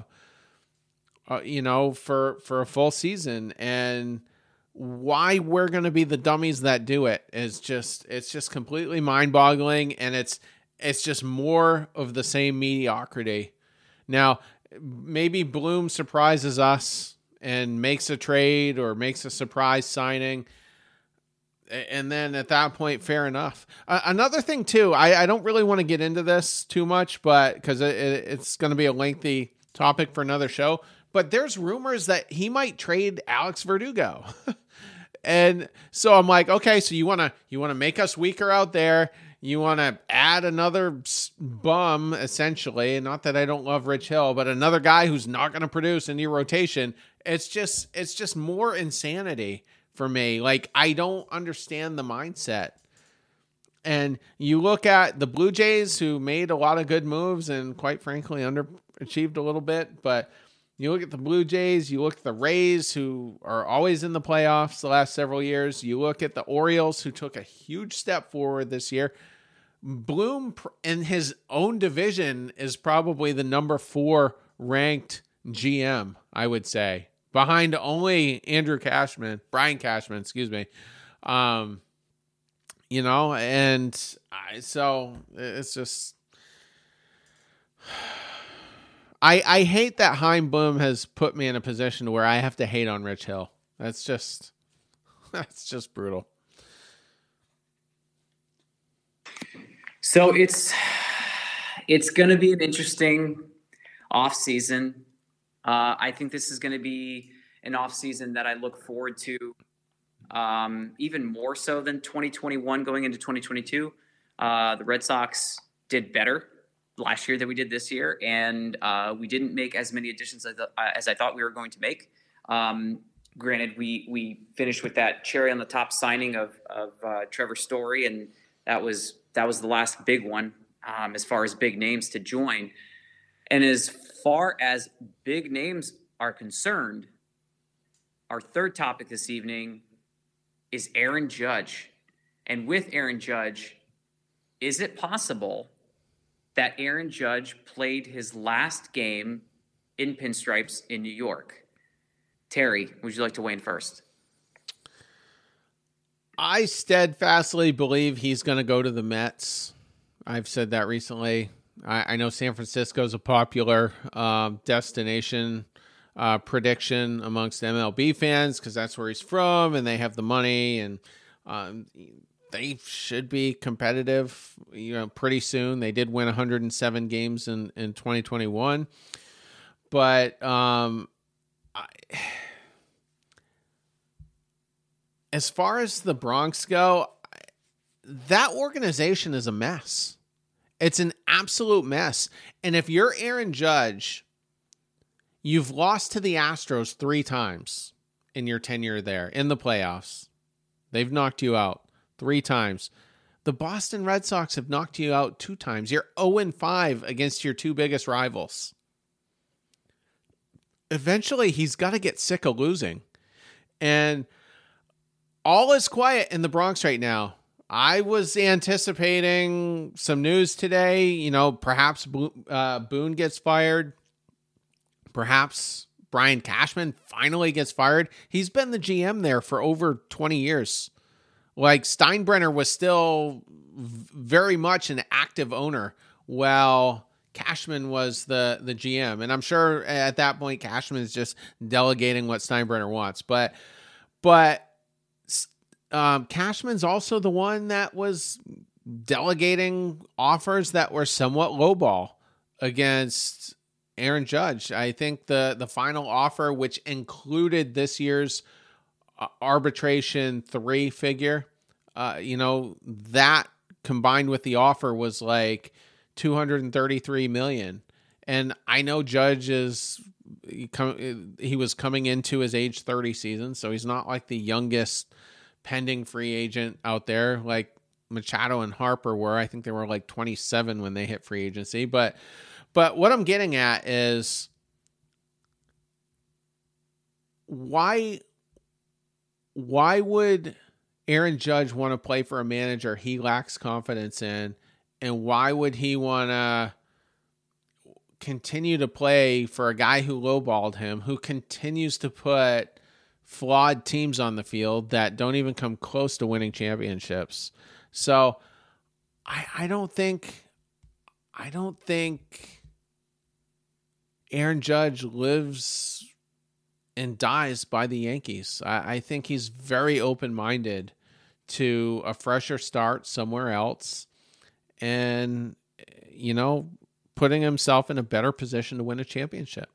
for a full season. And why we're going to be the dummies that do it is it's just completely mind boggling. And it's just more of the same mediocrity. Now, maybe Bloom surprises us and makes a trade or makes a surprise signing. And then at that point, fair enough. Another thing too, I don't really want to get into this too much, but because it's going to be a lengthy topic for another show, but there's rumors that he might trade Alex Verdugo. And so I'm like, okay, so you want to make us weaker out there. You want to add another bum, essentially. Not that I don't love Rich Hill, but another guy who's not going to produce in your rotation. It's just more insanity for me. Like, I don't understand the mindset. And you look at the Blue Jays, who made a lot of good moves and quite frankly underachieved a little bit. But you look at the Blue Jays, you look at the Rays, who are always in the playoffs the last several years. You look at the Orioles, who took a huge step forward this year. Bloom in his own division is probably the number 4 ranked GM, I would say, behind only Brian Cashman, excuse me. And so it's just, I hate that Chaim Bloom has put me in a position where I have to hate on Rich Hill. That's just brutal. So it's going to be an interesting off season. I think this is going to be an off season that I look forward to even more so than 2021 going into 2022. The Red Sox did better last year than we did this year, and we didn't make as many additions as I thought we were going to make. granted, we finished with that cherry on the top signing of Trevor Story, and that was the last big one as far as big names to join. And as far as big names are concerned, our third topic this evening is Aaron Judge. And with Aaron Judge, is it possible that Aaron Judge played his last game in pinstripes in New York? Terry, would you like to weigh in first? I steadfastly believe he's going to go to the Mets. I've said that recently. I know San Francisco is a popular destination prediction amongst MLB fans because that's where he's from and they have the money, and they should be competitive, pretty soon. They did win 107 games in 2021, but as far as the Bronx go, that organization is a mess. It's an absolute mess. And if you're Aaron Judge, you've lost to the Astros 3 times in your tenure there in the playoffs. They've knocked you out 3 times. The Boston Red Sox have knocked you out 2 times. You're 0-5 against your 2 biggest rivals. Eventually, he's got to get sick of losing. And all is quiet in the Bronx right now. I was anticipating some news today. Perhaps Boone gets fired. Perhaps Brian Cashman finally gets fired. He's been the GM there for over 20 years. Like, Steinbrenner was still very much an active owner while Cashman was the GM. And I'm sure at that point, Cashman is just delegating what Steinbrenner wants. But Cashman's also the one that was delegating offers that were somewhat lowball against Aaron Judge. I think the final offer, which included this year's arbitration 3 figure, that combined with the offer was like $233 million. And I know Judge he was coming into his age 30 season, so he's not like the youngest pending free agent out there like Machado and Harper were. I think they were like 27 when they hit free agency. But what I'm getting at is why would Aaron Judge want to play for a manager he lacks confidence in? And why would he want to continue to play for a guy who lowballed him, who continues to put flawed teams on the field that don't even come close to winning championships? So I don't think Aaron Judge lives and dies by the Yankees. I think he's very open-minded to a fresher start somewhere else and, putting himself in a better position to win a championship.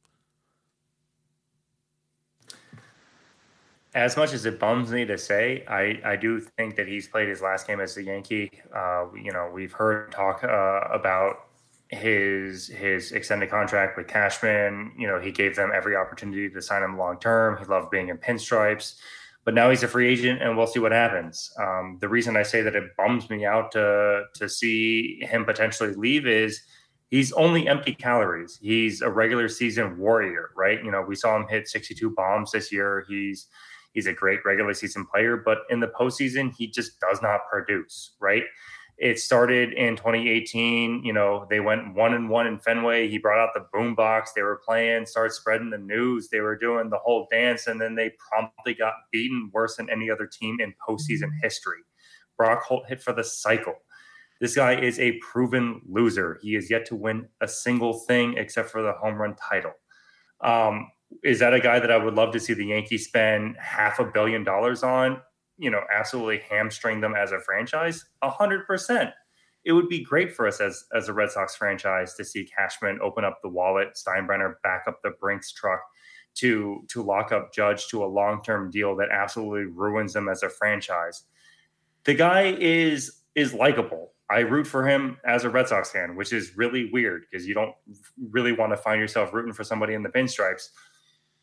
As much as it bums me to say, I do think that he's played his last game as a Yankee. We've heard talk about his extended contract with Cashman. He gave them every opportunity to sign him long term. He loved being in pinstripes, but now he's a free agent, and we'll see what happens. The reason I say that it bums me out to see him potentially leave is he's only empty calories. He's a regular season warrior, right? We saw him hit 62 bombs this year. He's a great regular season player, but in the postseason, he just does not produce, right? It started in 2018. They went 1-1 in Fenway. He brought out the boombox. They were playing, started spreading the news. They were doing the whole dance, and then they promptly got beaten worse than any other team in postseason history. Brock Holt hit for the cycle. This guy is a proven loser. He is yet to win a single thing except for the home run title. Is that a guy that I would love to see the Yankees spend $500 million on? Absolutely hamstring them as a franchise? 100%. It would be great for us as a Red Sox franchise to see Cashman open up the wallet, Steinbrenner back up the Brinks truck to lock up Judge to a long-term deal that absolutely ruins them as a franchise. The guy is likable. I root for him as a Red Sox fan, which is really weird because you don't really want to find yourself rooting for somebody in the pinstripes.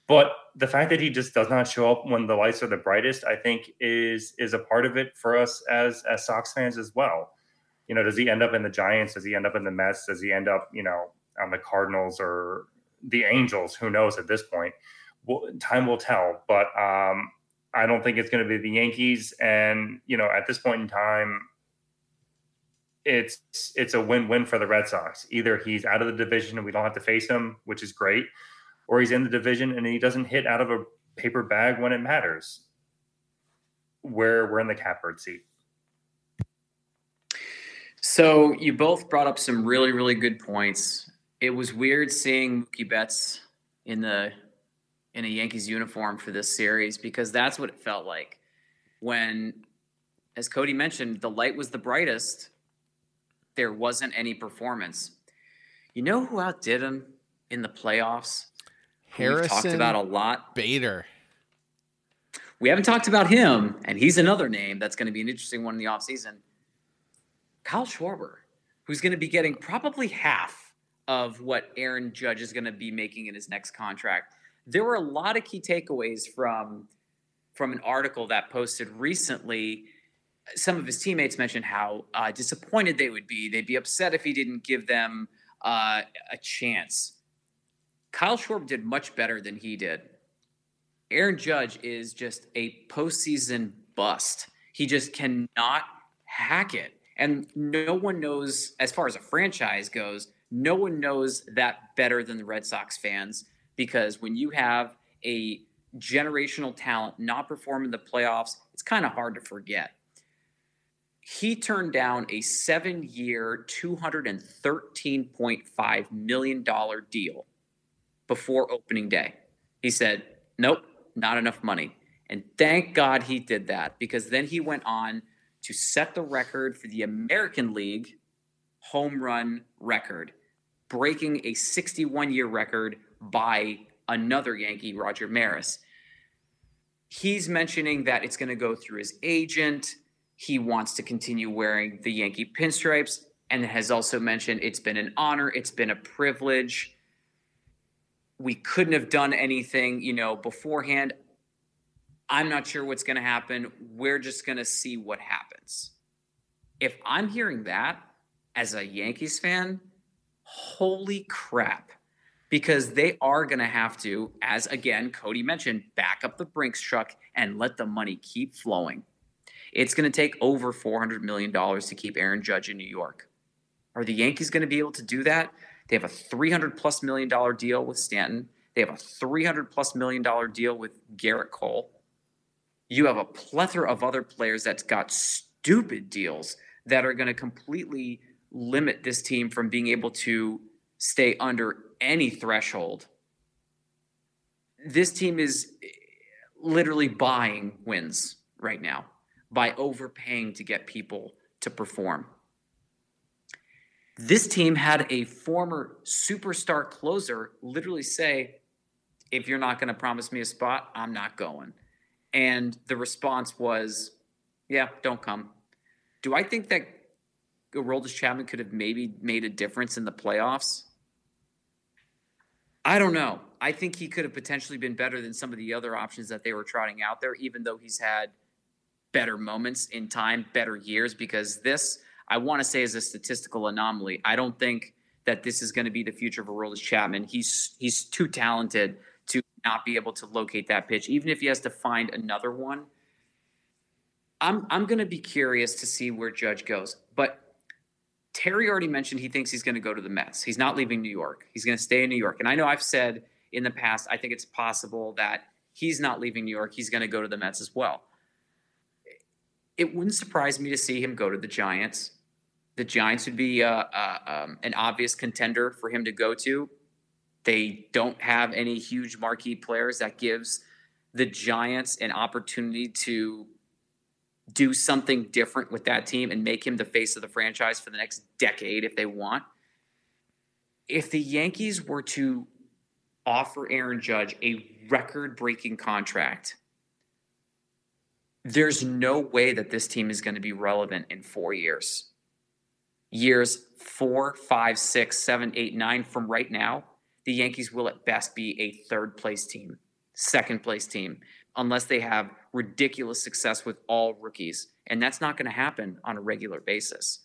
But the fact that he just does not show up when the lights are the brightest, I think is a part of it for us as Sox fans as well. You know, does he end up in the Giants? Does he end up in the Mets? Does he end up, you know, on the Cardinals or the Angels? Who knows at this point? Well, time will tell. But I don't think it's going to be the Yankees. And, you know, at this point in time, it's a win-win for the Red Sox. Either he's out of the division and we don't have to face him, which is great, or he's in the division and he doesn't hit out of a paper bag when it matters. We're in the catbird seat. So you both brought up some really, really good points. It was weird seeing Mookie Betts in a Yankees uniform for this series, because that's what it felt like when, as Cody mentioned, the light was the brightest. There wasn't any performance. You know who outdid him in the playoffs? Harrison we've talked about a lot. Bader. We haven't talked about him, and he's another name that's going to be an interesting one in the offseason. Kyle Schwarber, who's going to be getting probably half of what Aaron Judge is going to be making in his next contract. There were a lot of key takeaways from an article that posted recently. Some of his teammates mentioned how disappointed they would be. They'd be upset if he didn't give them a chance. Kyle Schwarber did much better than he did. Aaron Judge is just a postseason bust. He just cannot hack it. And no one knows, as far as a franchise goes, no one knows that better than the Red Sox fans, because when you have a generational talent not perform in the playoffs, it's kind of hard to forget. He turned down a 7-year, $213.5 million deal before opening day. He said, nope, not enough money. And thank God he did that, because then he went on to set the record for the American League home run record, breaking a 61-year record by another Yankee, Roger Maris. He's mentioning that it's going to go through his agent. He wants to continue wearing the Yankee pinstripes, and has also mentioned it's been an honor. It's been a privilege. We couldn't have done anything, beforehand. I'm not sure what's going to happen. We're just going to see what happens. If I'm hearing that as a Yankees fan, holy crap. Because they are going to have to, as again, Cody mentioned, back up the Brinks truck and let the money keep flowing. It's going to take over $400 million to keep Aaron Judge in New York. Are the Yankees going to be able to do that? They have a $300+ million deal with Stanton. They have a $300+ million deal with Garrett Cole. You have a plethora of other players that's got stupid deals that are going to completely limit this team from being able to stay under any threshold. This team is literally buying wins right now by overpaying to get people to perform. This team had a former superstar closer literally say, if you're not going to promise me a spot, I'm not going. And the response was, yeah, don't come. Do I think that Aroldis Chapman could have maybe made a difference in the playoffs? I don't know. I think he could have potentially been better than some of the other options that they were trotting out there, even though he's had better moments in time, better years, because this, I want to say, is a statistical anomaly. I don't think that this is going to be the future of Aroldis Chapman. He's too talented to not be able to locate that pitch, even if he has to find another one. I'm going to be curious to see where Judge goes. But Terry already mentioned he thinks he's going to go to the Mets. He's not leaving New York. He's going to stay in New York. And I know I've said in the past, I think it's possible that he's not leaving New York. He's going to go to the Mets as well. It wouldn't surprise me to see him go to the Giants. The Giants would be an obvious contender for him to go to. They don't have any huge marquee players. That gives the Giants an opportunity to do something different with that team and make him the face of the franchise for the next decade if they want. If the Yankees were to offer Aaron Judge a record-breaking contract, there's no way that this team is going to be relevant in 4 years. Years 4, 5, 6, 7, 8, 9 from right now, the Yankees will at best be a third-place team. second place team unless they have ridiculous success with all rookies. And that's not going to happen on a regular basis.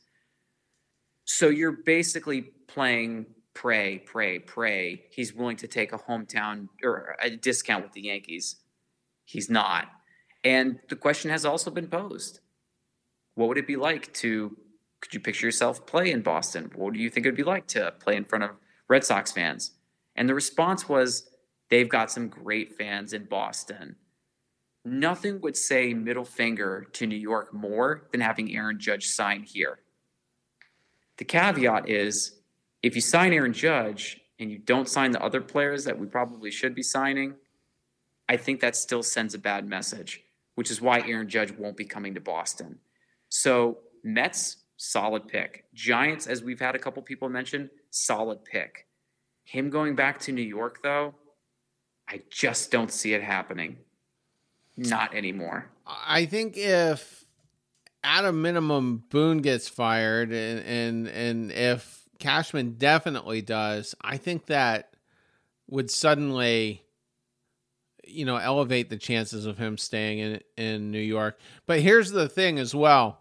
So you're basically playing pray. He's willing to take a hometown or a discount with the Yankees. He's not. And the question has also been posed. What would it be like could you picture yourself play in Boston? What do you think it would be like to play in front of Red Sox fans? And the response was, they've got some great fans in Boston. Nothing would say middle finger to New York more than having Aaron Judge sign here. The caveat is, if you sign Aaron Judge and you don't sign the other players that we probably should be signing, I think that still sends a bad message, which is why Aaron Judge won't be coming to Boston. So Mets, solid pick. Giants, as we've had a couple people mention, solid pick. Him going back to New York, though, I just don't see it happening. Not anymore. I think if at a minimum Boone gets fired and if Cashman definitely does, I think that would suddenly, elevate the chances of him staying in New York. But here's the thing as well.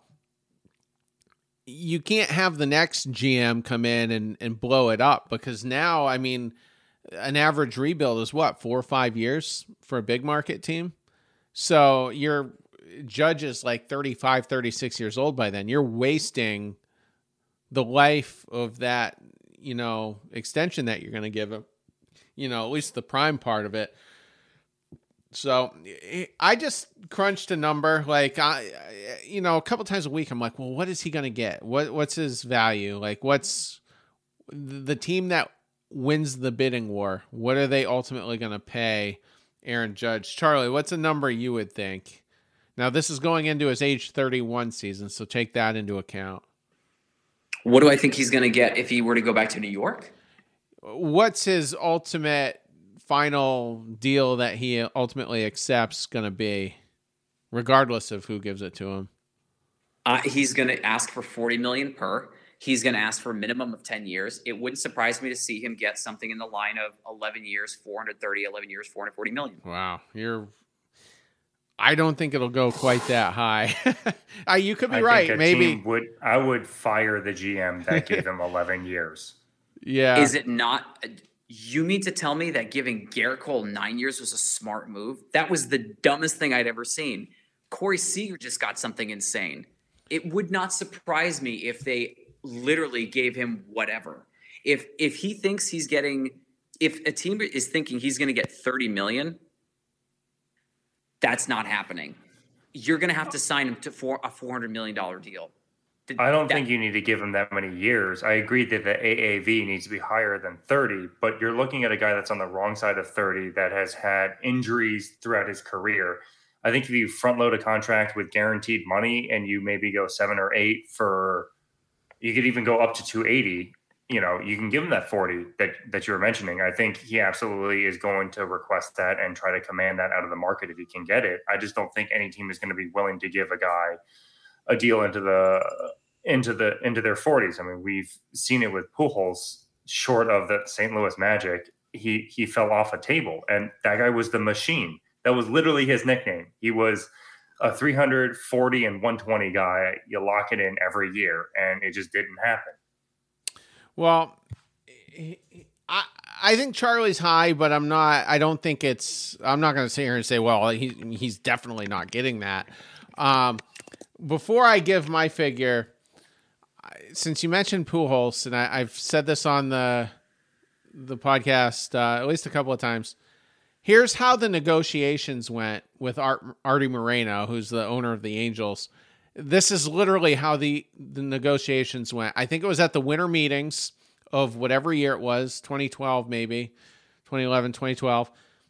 You can't have the next GM come in and blow it up, because now, an average rebuild is what, 4 or 5 years for a big market team? So your Judge is like 35, 36 years old by then. You're wasting the life of that, extension that you're going to give him, at least the prime part of it. So I just crunched a number, like, a couple times a week. I'm like, well, what is he going to get? What's his value? Like, what's the team that wins the bidding war? What are they ultimately going to pay Aaron Judge? Charlie, what's a number you would think? Now, this is going into his age 31 season, so take that into account. What do I think he's going to get if he were to go back to New York? What's his ultimate final deal that he ultimately accepts going to be, regardless of who gives it to him? He's going to ask for $40 million per. He's going to ask for a minimum of 10 years. It wouldn't surprise me to see him get something in the line of 11 years, 430, 11 years, $440 million. Wow. I don't think it'll go quite that high. You could be right. Maybe I would fire the GM that gave him 11 years. Yeah. Is it not? You mean to tell me that giving Garrett Cole 9 years was a smart move? That was the dumbest thing I'd ever seen. Corey Seager just got something insane. It would not surprise me if they literally gave him whatever. If he thinks he's getting, if a team is thinking he's going to get $30 million, that's not happening. You're going to have to sign him for a $400 million deal. I don't think you need to give him that many years. I agree that the AAV needs to be higher than 30, but you're looking at a guy that's on the wrong side of 30 that has had injuries throughout his career. I think if you front load a contract with guaranteed money and you maybe go 7 or 8 you could even go up to 280, you can give him that 40 that you were mentioning. I think he absolutely is going to request that and try to command that out of the market if he can get it. I just don't think any team is going to be willing to give a guy a deal into their 40s. We've seen it with Pujols, short of the St. Louis Magic. He fell off a table, and that guy was the machine. That was literally his nickname. He was a 340 and 120 guy. You lock it in every year, and it just didn't happen. Well, I think Charlie's high, but I'm not going to sit here and say, well, he's definitely not getting that. Before I give my figure, since you mentioned Pujols, and I've said this on the podcast at least a couple of times, here's how the negotiations went with Artie Moreno, who's the owner of the Angels. This is literally how the negotiations went. I think it was at the winter meetings of whatever year it was, 2012 maybe, 2011, 2012.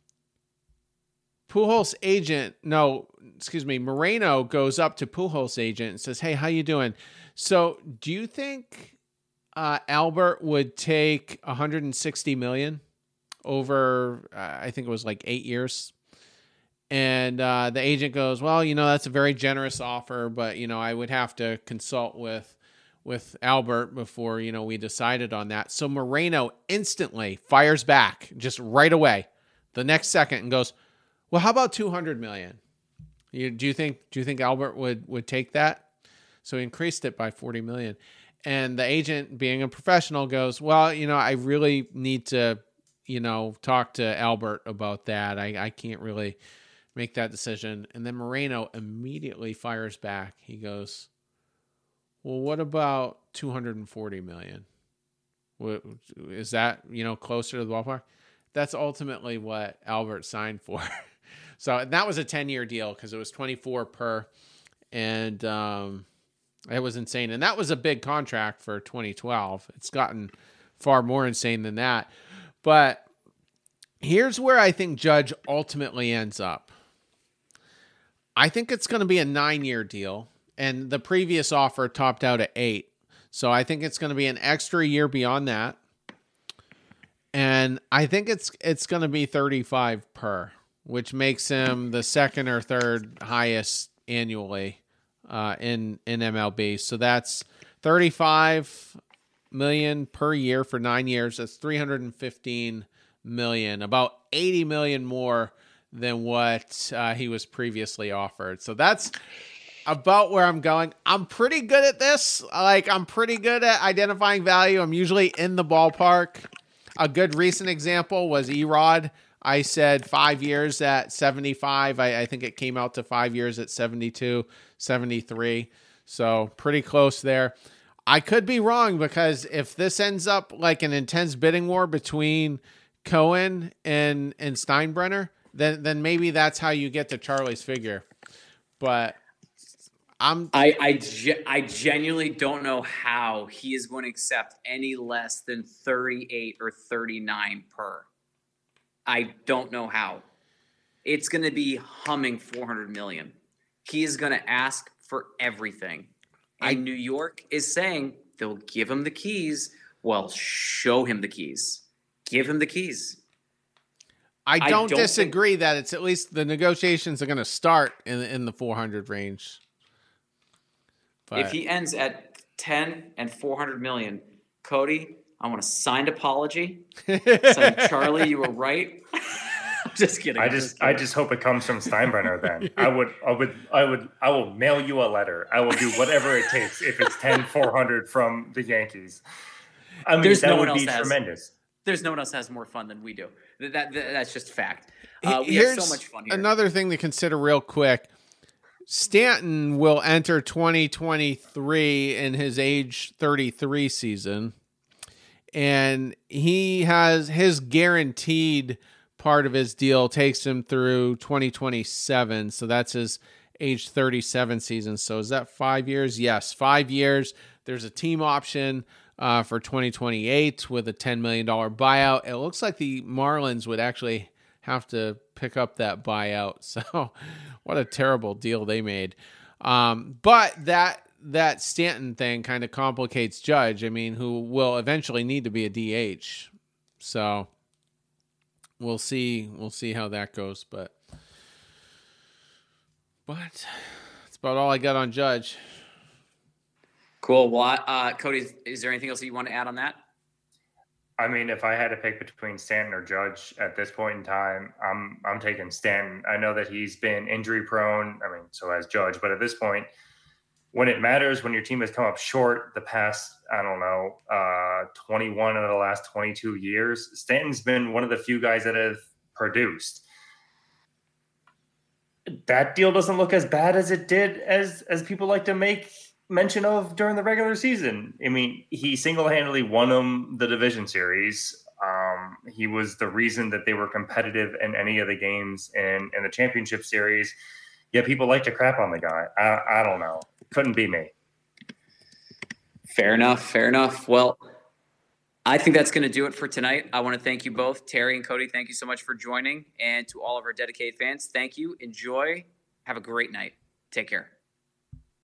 Moreno goes up to Pujols' agent and says, hey, how you doing? So do you think Albert would take $160 million over, I think it was like 8 years? And the agent goes, well, that's a very generous offer, but, I would have to consult with Albert before, we decided on that. So Moreno instantly fires back just right away the next second and goes, Well, how about 200 million? Do you think Albert would take that? So he increased it by 40 million. And the agent, being a professional, goes, well, I really need to, talk to Albert about that. I can't really make that decision. And then Moreno immediately fires back. He goes, well, what about 240 million? Is that, closer to the ballpark? That's ultimately what Albert signed for. So that was a 10-year deal because it was 24 per. And it was insane. And that was a big contract for 2012. It's gotten far more insane than that. But here's where I think Judge ultimately ends up. I think it's going to be a 9-year deal. And the previous offer topped out at 8. So I think it's going to be an extra year beyond that. And I think it's going to be 35 per, which makes him the second or third highest annually in MLB. So that's 35 million per year for 9 years. That's 315 million, about 80 million more than what he was previously offered. So that's about where I'm going. I'm pretty good at this. I'm pretty good at identifying value. I'm usually in the ballpark. A good recent example was Erod. I said 5 years at 75. I think it came out to 5 years at 72, 73. So pretty close there. I could be wrong because if this ends up like an intense bidding war between Cohen and Steinbrenner, then maybe that's how you get to Charlie's figure. But I genuinely don't know how he is going to accept any less than 38 or 39 per. I don't know how. It's going to be humming 400 million. He is going to ask for everything. And New York is saying they'll give him the keys. Well, show him the keys. Give him the keys. I don't disagree that it's at least the negotiations are going to start in the 400 range. But if he ends at 10 and 400 million, Cody, I want a signed apology. Saying, Charlie, you were right. I'm just kidding. I just hope it comes from Steinbrenner then. I will mail you a letter. I will do whatever it takes if it's 10-400 from the Yankees. I mean, that would be tremendous. There's no one else has more fun than we do. That's just fact. We Here's have so much fun here. Another thing to consider real quick. Stanton will enter 2023 in his age 33 season, and he has his guaranteed part of his deal takes him through 2027. So that's his age 37 season. So is that 5 years? Yes, 5 years. There's a team option for 2028 with a $10 million buyout. It looks like the Marlins would actually have to pick up that buyout. So what a terrible deal they made. But that Stanton thing kind of complicates Judge. I mean, who will eventually need to be a DH. So we'll see how that goes. But that's about all I got on Judge. Cool. Well, Cody, is there anything else that you want to add on that? I mean, if I had to pick between Stanton or Judge at this point in time, I'm taking Stanton. I know that he's been injury prone. I mean, so has Judge. But at this point, when it matters, when your team has come up short the past, 21 of the last 22 years, Stanton's been one of the few guys that have produced. That deal doesn't look as bad as it did as people like to make mention of during the regular season. I mean, he single-handedly won them the division series. He was the reason that they were competitive in any of the games in the championship series. Yeah, people like to crap on the guy. I don't know. Couldn't be me. Fair enough. Well, I think that's going to do it for tonight. I want to thank you both, Terry and Cody. Thank you so much for joining. And to all of our dedicated fans, thank you. Enjoy. Have a great night. Take care.